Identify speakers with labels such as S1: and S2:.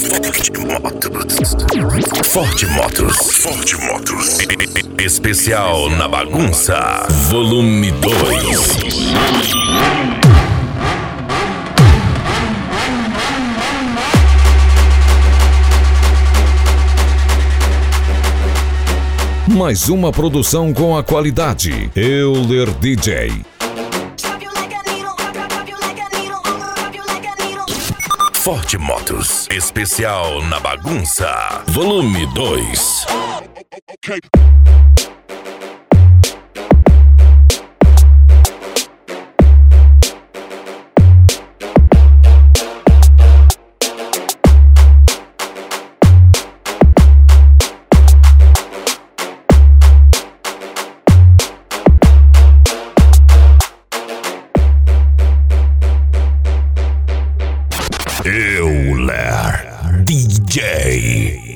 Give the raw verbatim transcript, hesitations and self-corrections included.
S1: Forte Motos. Forte Motos. Especial na bagunça. Volume dois. Mais uma produção com a qualidade Euler D J. Forte Motos, especial na bagunça, volume dois. Euler D J.